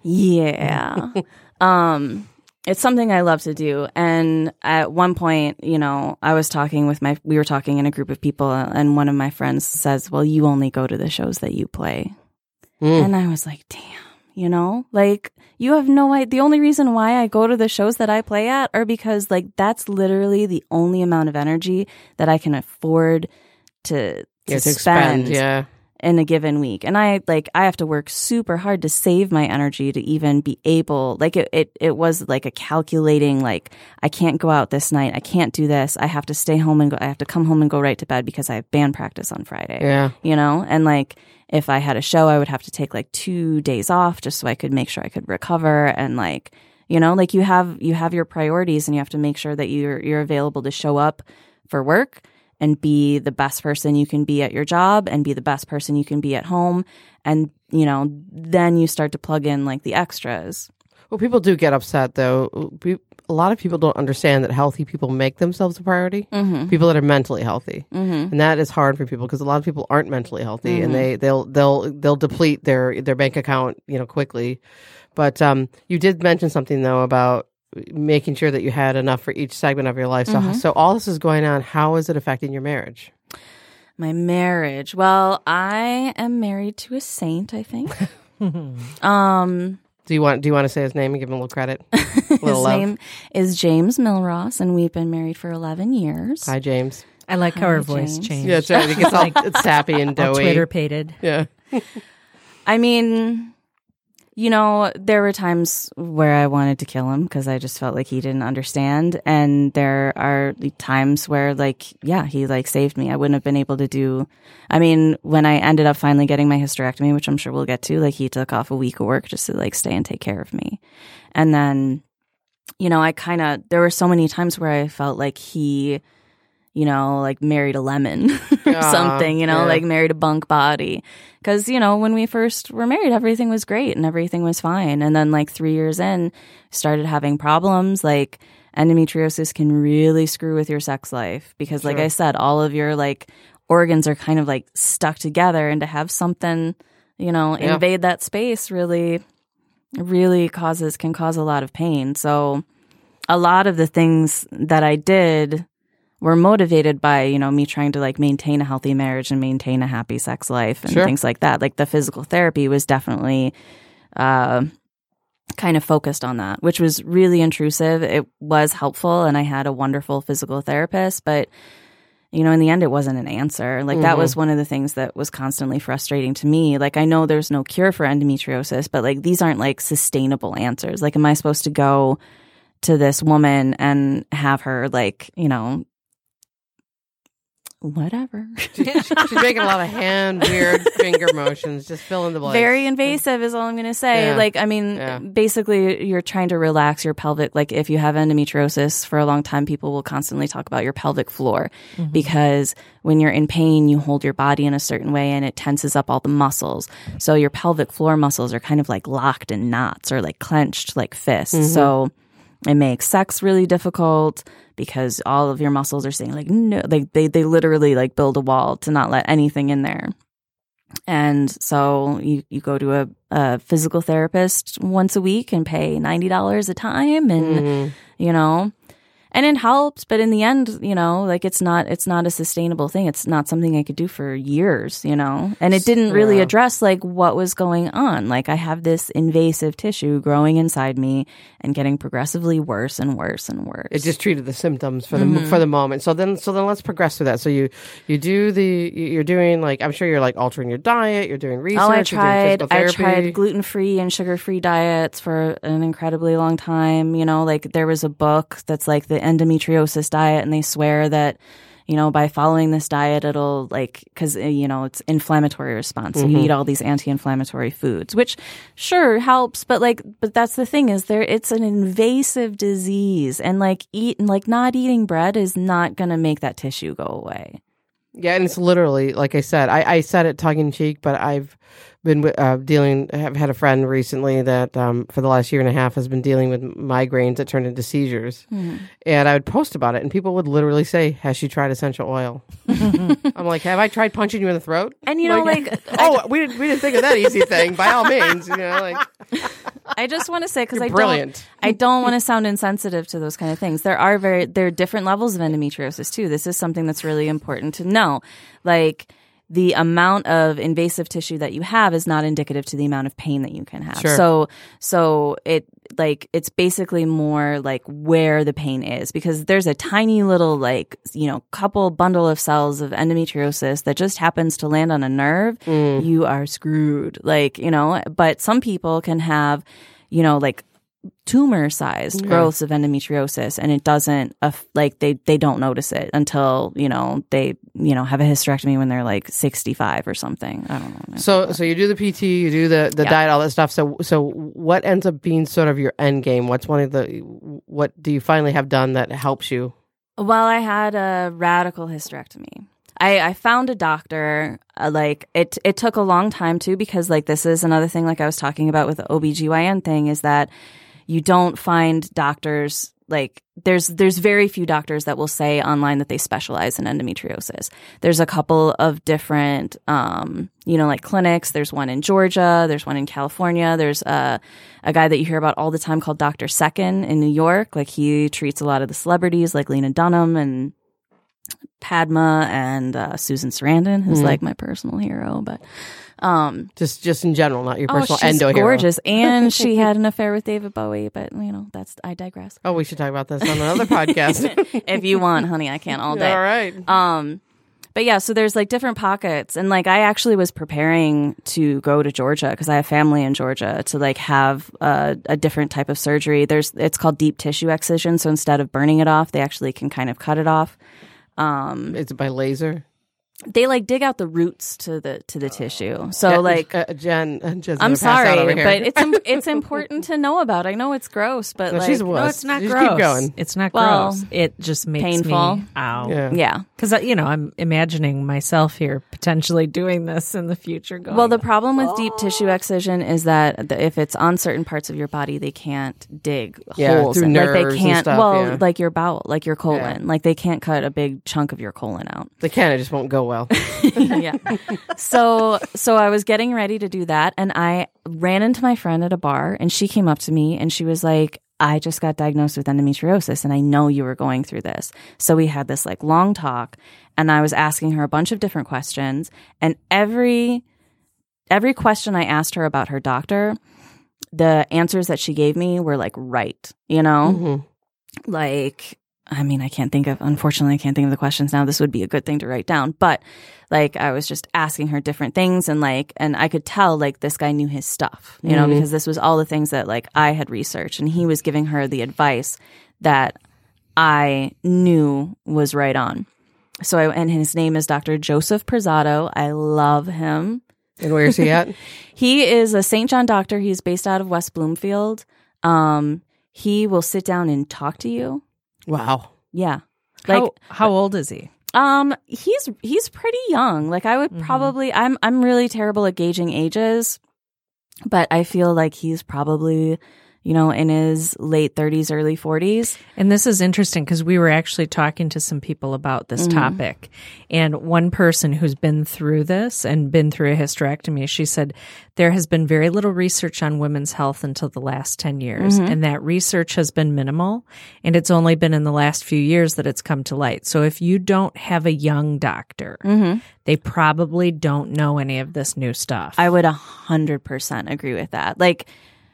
Speaker 4: Yeah. um, it's something I love to do. And at one point, you know, I was talking with my, we were talking in a group of people, and one of my friends says, well, you only go to the shows that you play.
Speaker 2: Mm.
Speaker 4: And I was like, damn, you know, like you have no idea. The only reason why I go to the shows that I play at are because like that's literally the only amount of energy that I can afford to, to,
Speaker 2: Yeah, to
Speaker 4: spend
Speaker 2: expend. Yeah.
Speaker 4: in a given week. And I like I have to work super hard to save my energy to even be able like it, it it was like a calculating like I can't go out this night. I can't do this. I have to stay home and go I have to come home and go right to bed because I have band practice on Friday.
Speaker 2: Yeah.
Speaker 4: You know? And like if I had a show, I would have to take like two days off just so I could make sure I could recover and like you know, like you have you have your priorities and you have to make sure that you're you're available to show up for work and be the best person you can be at your job and be the best person you can be at home. And, you know, then you start to plug in like the extras.
Speaker 2: Well, people do get upset, though. Pe- A lot of people don't understand that healthy people make themselves a priority.
Speaker 4: Mm-hmm.
Speaker 2: People that are mentally healthy,
Speaker 4: Mm-hmm.
Speaker 2: and that is hard for people because a lot of people aren't mentally healthy, and they they'll they'll they'll deplete their their bank account, you know, quickly. But um, you did mention something though about making sure that you had enough for each segment of your life. So so all this is going on. How is it affecting your marriage?
Speaker 4: My marriage. Well, I am married to a saint, I think. um,
Speaker 2: Do you want do you want to say his name and give him a little credit? A
Speaker 4: his
Speaker 2: little love.
Speaker 4: name is James Milross, and we've been married for eleven years.
Speaker 2: Hi, James.
Speaker 3: I like how her
Speaker 4: Hi,
Speaker 3: voice
Speaker 4: James.
Speaker 3: changed.
Speaker 2: Yeah, that's right. It gets all it's sappy and
Speaker 3: All
Speaker 2: doughy.
Speaker 3: Twitter pated.
Speaker 2: Yeah.
Speaker 4: I mean, you know, there were times where I wanted to kill him because I just felt like he didn't understand. And there are times where, like, yeah, he like saved me. I wouldn't have been able to do. I mean, when I ended up finally getting my hysterectomy, which I'm sure we'll get to, like, he took off a week of work just to like stay and take care of me. And then, you know, I kind of there were so many times where I felt like he, you know, like married a lemon or
Speaker 2: Aw,
Speaker 4: something, you know,
Speaker 2: yeah.
Speaker 4: like married a bunk body. Because, you know, when we first were married, everything was great and everything was fine. And then like three years in, started having problems. Like endometriosis can really screw with your sex life because, like
Speaker 2: Sure.
Speaker 4: I said, all of your like organs are kind of like stuck together. And to have something, you know,
Speaker 2: Yeah.
Speaker 4: invade that space really, really causes, can cause a lot of pain. So a lot of the things that I did were motivated by, you know, me trying to like maintain a healthy marriage and maintain a happy sex life and
Speaker 2: Sure.
Speaker 4: things like that. Like the physical therapy was definitely uh, kind of focused on that, which was really intrusive. It was helpful, and I had a wonderful physical therapist, but you know, in the end, it wasn't an answer. Like, mm-hmm. that was one of the things that was constantly frustrating to me. Like, I know there's no cure for endometriosis, but, like, these aren't, like, sustainable answers. Like, am I supposed to go to this woman and have her, like, you know, whatever.
Speaker 2: She's making a lot of hand, weird finger motions, just fill in the blanks.
Speaker 4: Very invasive is all I'm going to say.
Speaker 2: Yeah.
Speaker 4: Like, I mean,
Speaker 2: Yeah.
Speaker 4: basically you're trying to relax your pelvic. Like if you have endometriosis for a long time, people will constantly talk about your pelvic floor mm-hmm. because when you're in pain, you hold your body in a certain way and it tenses up all the muscles. So your pelvic floor muscles are kind of like locked in knots or like clenched like fists. Mm-hmm. So it makes sex really difficult because all of your muscles are saying like, no, like they, they literally like build a wall to not let anything in there. And so you, you go to a, a physical therapist once a week and pay ninety dollars a time and, mm-hmm. you know, and it helps. But in the end, you know, like it's not, it's not a sustainable thing. It's not something I could do for years, you know, and it didn't really
Speaker 2: Yeah.
Speaker 4: address like what was going on. Like I have this invasive tissue growing inside me and getting progressively worse and worse and worse.
Speaker 2: It just treated the symptoms for the
Speaker 4: Mm-hmm.
Speaker 2: for the moment. So then, so then let's progress through that. So you you do the you're doing like I'm sure you're like altering your diet. You're doing research.
Speaker 4: Oh, I
Speaker 2: you're doing
Speaker 4: tried.
Speaker 2: physical
Speaker 4: I
Speaker 2: therapy.
Speaker 4: tried gluten-free and sugar-free diets for an incredibly long time. You know, like there was a book that's like the endometriosis diet, and they swear that, you know, by following this diet, it'll like, because, you know, it's inflammatory response. So
Speaker 2: Mm-hmm.
Speaker 4: you eat all these anti-inflammatory foods, which sure helps. But like, but that's the thing is there, it's an invasive disease, and like eat and like not eating bread is not going to make that tissue go away.
Speaker 2: Yeah, and it's literally like I said. I, I said it tongue in cheek, but I've been uh, dealing. I've had a friend recently that um, for the last year and a half has been dealing with migraines that turned into seizures,
Speaker 4: Mm-hmm.
Speaker 2: and I would post about it, and people would literally say, "Has she tried essential oil?" I'm like, "Have I tried punching you in the throat?"
Speaker 4: And you know, like,
Speaker 2: oh, we didn't we didn't think of that easy thing. By all means, you know, like
Speaker 4: I just want to say, because
Speaker 2: You're
Speaker 4: I don't,
Speaker 2: brilliant.
Speaker 4: I don't want to sound insensitive to those kind of things. There are very, there are different levels of endometriosis too. This is something that's really important to know. Like the amount of invasive tissue that you have is not indicative to the amount of pain that you can have.
Speaker 2: Sure.
Speaker 4: So, so it like it's basically more like where the pain is, because there's a tiny little like, you know, couple bundle of cells of endometriosis that just happens to land on a nerve.
Speaker 2: Mm.
Speaker 4: You are screwed. Like, you know, but some people can have, you know, like tumor-sized
Speaker 2: Yeah.
Speaker 4: growths of endometriosis, and it doesn't uh, like they they don't notice it until, you know, they you know have a hysterectomy when they're like sixty-five or something. I don't know.
Speaker 2: So, so you do the P T, you do the, the
Speaker 4: Yeah.
Speaker 2: diet, all that stuff. So, so what ends up being sort of your end game? What's one of the, what do you finally have done that helps you?
Speaker 4: Well, I had a radical hysterectomy. I, I found a doctor, uh, like it it took a long time too, because like this is another thing like I was talking about with the O B G Y N thing, is that you don't find doctors, like there's there's very few doctors that will say online that they specialize in endometriosis. There's a couple of different, um, you know, like clinics. There's one in Georgia. There's one in California. There's a, a guy that you hear about all the time called Doctor Second in New York. Like he treats a lot of the celebrities like Lena Dunham and Padma and uh, Susan Sarandon, who's
Speaker 2: Mm.
Speaker 4: like my personal hero. But um,
Speaker 2: Just, just in general, not your
Speaker 4: oh,
Speaker 2: personal
Speaker 4: she's
Speaker 2: endo hero.
Speaker 4: gorgeous, and she had an affair with David Bowie. But you know, that's I digress.
Speaker 2: Oh, we should talk about this on another podcast.
Speaker 4: If you want, honey, I can all day.
Speaker 2: All right.
Speaker 4: Um, but yeah, so there's like different pockets, and like I actually was preparing to go to Georgia because I have family in Georgia to like have a, a different type of surgery. There's it's called deep tissue excision. So instead of burning it off, they actually can kind of cut it off. Um,
Speaker 2: Is it by laser?
Speaker 4: they like dig out the roots to the to the tissue. So
Speaker 2: Jen-
Speaker 4: like.
Speaker 2: uh, Jen, uh, Jen's
Speaker 4: I'm
Speaker 2: gonna pass out
Speaker 4: sorry,
Speaker 2: over here.
Speaker 4: but it's im- it's important to know about. I know it's gross, but
Speaker 2: No,
Speaker 4: like,
Speaker 2: she's a wuss.
Speaker 3: No, it's not
Speaker 2: Just
Speaker 3: gross.
Speaker 2: keep going.
Speaker 3: It's not
Speaker 4: Well,
Speaker 3: gross. It just makes
Speaker 4: painful.
Speaker 3: me ow.
Speaker 2: Yeah.
Speaker 4: yeah.
Speaker 3: Because you know, I'm imagining myself here potentially doing this in the future. Going,
Speaker 4: Well, the problem with deep tissue excision is that the, if it's on certain parts of your body, they can't dig
Speaker 2: Yeah,
Speaker 4: holes.
Speaker 2: through
Speaker 4: in. Like
Speaker 2: nerves
Speaker 4: they
Speaker 2: and
Speaker 4: can't.
Speaker 2: stuff,
Speaker 4: well,
Speaker 2: yeah.
Speaker 4: like your bowel, like your colon.
Speaker 2: Yeah.
Speaker 4: Like they can't cut a big chunk of your colon out.
Speaker 2: They can, it just won't go well.
Speaker 4: Yeah. So so I was getting ready to do that, and I ran into my friend at a bar, and she came up to me and she was like, I just got diagnosed with endometriosis and I know you were going through this. So we had this like long talk and I was asking her a bunch of different questions, and every every question I asked her about her doctor, the answers that she gave me were like right, you know? Mm-hmm. Like, I mean, I can't think of, unfortunately, I can't think of the questions now. This would be a good thing to write down. But like, I was just asking her different things, and like, and I could tell like this guy knew his stuff, you mm-hmm. know, because this was all the things that like I had researched, and he was giving her the advice that I knew was right on. So I, and his name is Doctor Joseph Prezado. I love him.
Speaker 2: And where is he at?
Speaker 4: He is a Saint John doctor. He's based out of West Bloomfield. Um, he will sit down and talk to you.
Speaker 2: Wow.
Speaker 4: Yeah.
Speaker 3: Like
Speaker 4: Like
Speaker 3: how, how old is he?
Speaker 4: um he's he's pretty young. Like I would
Speaker 3: Mhm.
Speaker 4: probably I'm I'm really terrible at gauging ages, but I feel like he's probably, you know, in his late thirties, early forties.
Speaker 3: And this is interesting because we were actually talking to some people about this
Speaker 4: Mm-hmm.
Speaker 3: topic. And one person who's been through this and been through a hysterectomy, she said there has been very little research on women's health until the last ten years.
Speaker 4: Mm-hmm.
Speaker 3: And that research has been minimal. And it's only been in the last few years that it's come to light. So if you don't have a young doctor,
Speaker 4: Mm-hmm.
Speaker 3: they probably don't know any of this new stuff.
Speaker 4: I would a hundred percent agree with that. Like,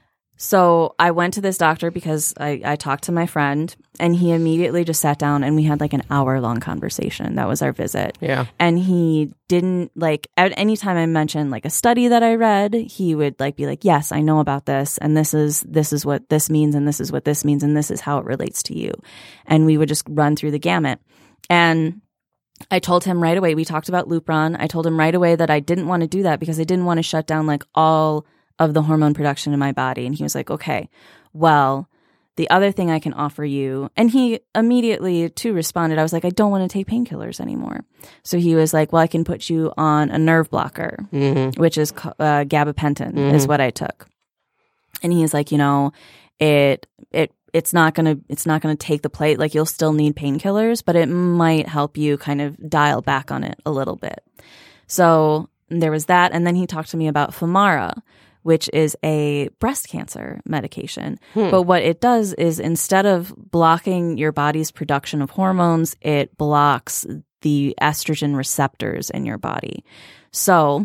Speaker 4: so I went to this doctor because I, I talked to my friend, and he immediately just sat down and we had like an hour long conversation. That was our visit.
Speaker 2: Yeah.
Speaker 4: And he didn't like, at any time I mentioned like a study that I read, he would like be like, yes, I know about this. And this is, this is what this means. And this is what this means. And this is how it relates to you. And we would just run through the gamut. And I told him right away, we talked about Lupron. I told him right away that I didn't want to do that because I didn't want to shut down like all of the hormone production in my body. And he was like, okay, well, the other thing I can offer you. And he immediately too responded. I was like, I don't want to take painkillers anymore. So he was like, well, I can put you on a nerve blocker,
Speaker 2: Mm-hmm.
Speaker 4: which is uh, gabapentin
Speaker 2: Mhm.
Speaker 4: is what I took. And he's like, you know, it, it, it's not going to, it's not going to take the plate. Like you'll still need painkillers, but it might help you kind of dial back on it a little bit. So there was that. And then he talked to me about Femara, which is a breast cancer medication.
Speaker 2: Hmm.
Speaker 4: But what it does is instead of blocking your body's production of hormones, it blocks the estrogen receptors in your body. So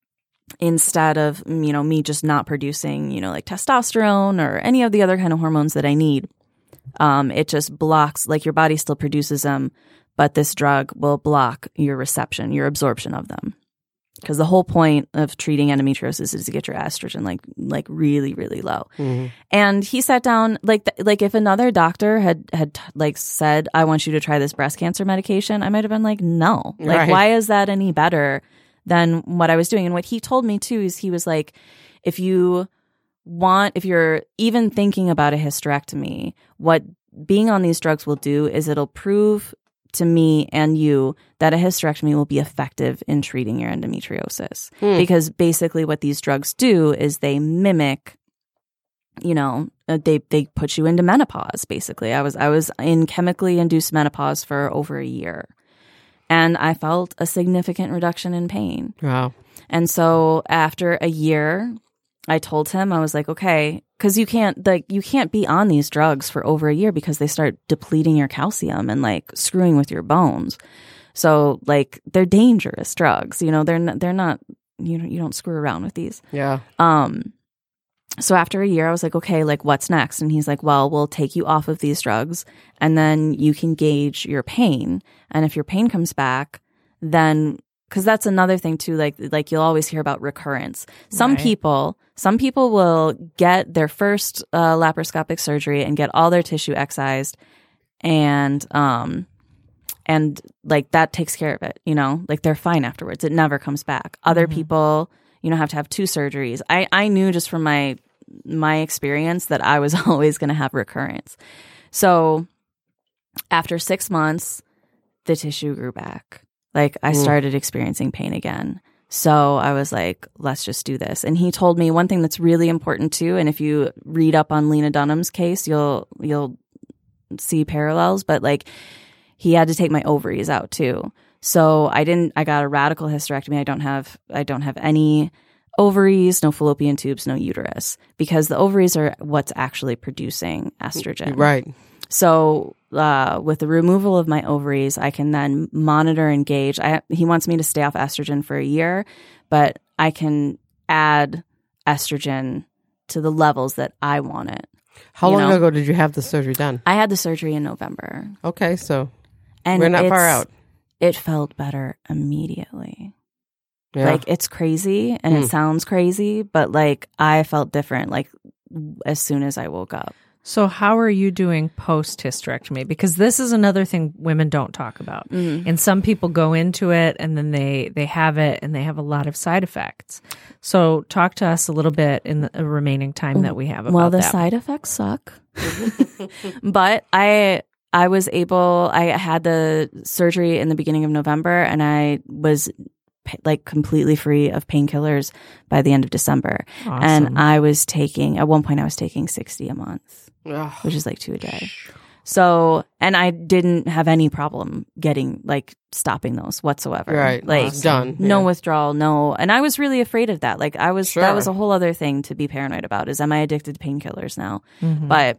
Speaker 4: instead of, you know, me just not producing, you know, like testosterone or any of the other kind of hormones that I need, um, it just blocks, like your body still produces them, but this drug will block your reception, your absorption of them. Because the whole point of treating endometriosis is to get your estrogen like like really really low.
Speaker 2: Mm-hmm.
Speaker 4: And he sat down like th- like if another doctor had had like said, I want you to try this breast cancer medication, I might have been like, no. Like
Speaker 2: Right.
Speaker 4: why is that any better than what I was doing? And what he told me too is he was like, if you want, if you're even thinking about a hysterectomy, what being on these drugs will do is it'll prove to me and you that a hysterectomy will be effective in treating your endometriosis.
Speaker 2: Hmm.
Speaker 4: Because basically what these drugs do is they mimic, you know, uh, they they put you into menopause basically. I was I was in chemically induced menopause for over a year. And I felt a significant reduction in pain.
Speaker 2: Wow.
Speaker 4: And so after a year, I told him, I was like, okay, because you can't like you can't be on these drugs for over a year because they start depleting your calcium and like screwing with your bones. So like they're dangerous drugs, you know. They're not, they're not you know you don't screw around with these.
Speaker 2: Yeah.
Speaker 4: Um. So after a year, I was like, okay, like what's next? And he's like, well, we'll take you off of these drugs, and then you can gauge your pain. And if your pain comes back, then because that's another thing too, like like you'll always hear about recurrence. Some
Speaker 3: Right.
Speaker 4: people, some people will get their first uh, laparoscopic surgery and get all their tissue excised, and um, and like that takes care of it. You know, like they're fine afterwards. It never comes back. Other
Speaker 3: Mhm.
Speaker 4: people, you know, have to have two surgeries. I I knew just from my my experience that I was always going to have recurrence. So after six months, the tissue grew back. Like I
Speaker 2: Mm.
Speaker 4: started experiencing pain again. So I was like, let's just do this. And he told me one thing that's really important too. And if you read up on Lena Dunham's case, you'll, you'll see parallels, but like he had to take my ovaries out too. So I didn't, I got a radical hysterectomy. I don't have, I don't have any ovaries, no fallopian tubes, no uterus, because the ovaries are what's actually producing estrogen.
Speaker 2: Right.
Speaker 4: So uh, with the removal of my ovaries, I can then monitor and gauge. I, he wants me to stay off estrogen for a year, but I can add estrogen to the levels that I want it.
Speaker 2: How
Speaker 4: you
Speaker 2: long
Speaker 4: know?
Speaker 2: ago did you have the surgery done?
Speaker 4: I had the surgery in November.
Speaker 2: Okay, so
Speaker 4: And
Speaker 2: we're not far
Speaker 4: it's-
Speaker 2: out.
Speaker 4: It felt better immediately.
Speaker 2: Yeah.
Speaker 4: Like, it's crazy and
Speaker 2: Hmm.
Speaker 4: it sounds crazy, but like I felt different like as soon as I woke up.
Speaker 3: So how are you doing post hysterectomy? Because this is another thing women don't talk about.
Speaker 4: Mm.
Speaker 3: And some people go into it and then they, they have it and they have a lot of side effects. So talk to us a little bit in the remaining time that we have about
Speaker 4: Well, the
Speaker 3: that.
Speaker 4: side effects suck. But I I was able I had the surgery in the beginning of November and I was pa- like completely free of painkillers by the end of December.
Speaker 3: Awesome.
Speaker 4: And I was taking at one point I was taking sixty a month,
Speaker 2: Ugh.
Speaker 4: which is like two a day. So, and I didn't have any problem getting like stopping those whatsoever.
Speaker 2: Right.
Speaker 4: Like
Speaker 2: It's done.
Speaker 4: no
Speaker 2: Yeah.
Speaker 4: withdrawal, no. And I was really afraid of that. Like I was,
Speaker 2: Sure.
Speaker 4: that was a whole other thing to be paranoid about is am I addicted to painkillers now?
Speaker 3: Mhm.
Speaker 4: But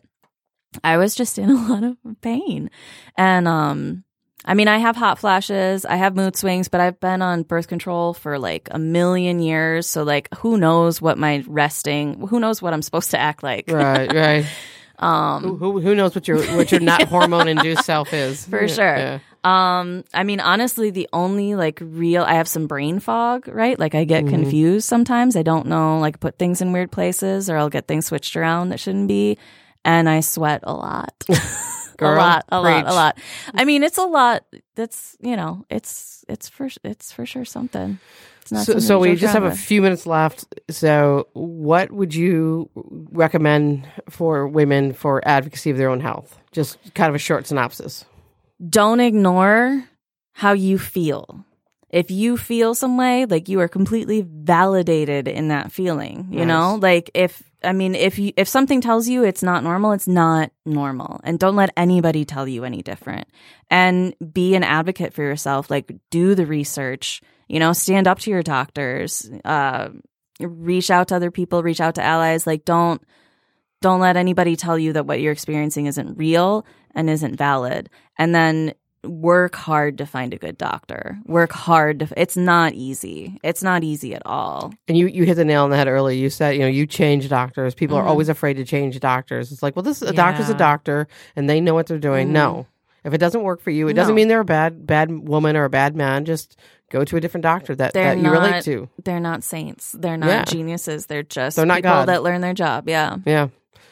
Speaker 4: I was just in a lot of pain. And, um, I mean, I have hot flashes, I have mood swings, but I've been on birth control for like a million years. So like, who knows what my resting, who knows what I'm supposed to act like.
Speaker 2: Right, right.
Speaker 4: Um,
Speaker 2: Who, who who knows what your what your not hormone induced self is?
Speaker 4: For
Speaker 2: Yeah,
Speaker 4: sure.
Speaker 2: yeah.
Speaker 4: Um, I mean, honestly, the only like real, I have some brain fog, right? Like I get
Speaker 2: Mhm.
Speaker 4: confused sometimes. I don't know, like put things in weird places or I'll get things switched around that shouldn't be. And I sweat a lot.
Speaker 2: Girl,
Speaker 4: a lot, a lot,
Speaker 2: preach.
Speaker 4: a lot. I mean, it's a lot. That's, you know, it's, it's for, it's for sure something. It's not
Speaker 2: So,
Speaker 4: something
Speaker 2: so
Speaker 4: to
Speaker 2: we
Speaker 4: joke
Speaker 2: just have
Speaker 4: around
Speaker 2: a
Speaker 4: with.
Speaker 2: few minutes left. So, what would you recommend for women for advocacy of their own health? Just kind of a short synopsis.
Speaker 4: Don't ignore how you feel. If you feel some way, like you are completely validated in that feeling, you
Speaker 2: Nice.
Speaker 4: know? Like if, I mean, if you, if something tells you it's not normal, it's not normal. And don't let anybody tell you any different. And be an advocate for yourself. Like do the research, you know, stand up to your doctors, uh, reach out to other people, reach out to allies. Like don't, don't let anybody tell you that what you're experiencing isn't real and isn't valid. And then work hard to find a good doctor. Work hard. To, it's not easy. It's not easy at all.
Speaker 2: And you, you hit the nail on the head earlier. You said, you know, you change doctors. People
Speaker 4: Mhm.
Speaker 2: are always afraid to change doctors. It's like, well, this a doctor's a
Speaker 3: Yeah.
Speaker 2: doctor and they know what they're doing.
Speaker 4: Mhm.
Speaker 2: No. If it doesn't work for you, it doesn't
Speaker 4: No.
Speaker 2: mean they're a bad bad woman or a bad man. Just go to a different doctor that,
Speaker 4: They're
Speaker 2: that you relate
Speaker 4: not-
Speaker 2: to.
Speaker 4: They're not saints. They're not
Speaker 2: Yeah.
Speaker 4: geniuses. They're just
Speaker 2: They're not
Speaker 4: people
Speaker 2: God.
Speaker 4: that learn their job. Yeah.
Speaker 2: Yeah.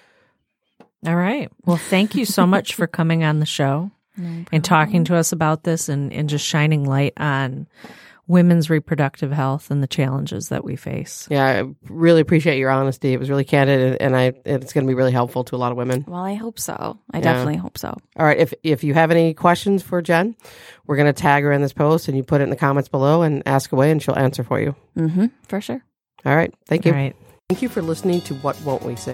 Speaker 3: All right. Well, thank you so much for coming on the show and talking to us about this and, and just shining light on women's reproductive health and the challenges that we face.
Speaker 2: Yeah. I really appreciate your honesty. It was really candid and I it's going to be really helpful to a lot of women.
Speaker 4: Well, I hope so. I
Speaker 2: Yeah.
Speaker 4: definitely hope so.
Speaker 2: All right. If if you have any questions for Jen, we're going to tag her in this post and you put it in the comments below and ask away and she'll answer for you.
Speaker 4: Mm-hmm. For sure.
Speaker 2: All right. Thank you.
Speaker 3: All right.
Speaker 2: Thank you for listening to What Won't We Say?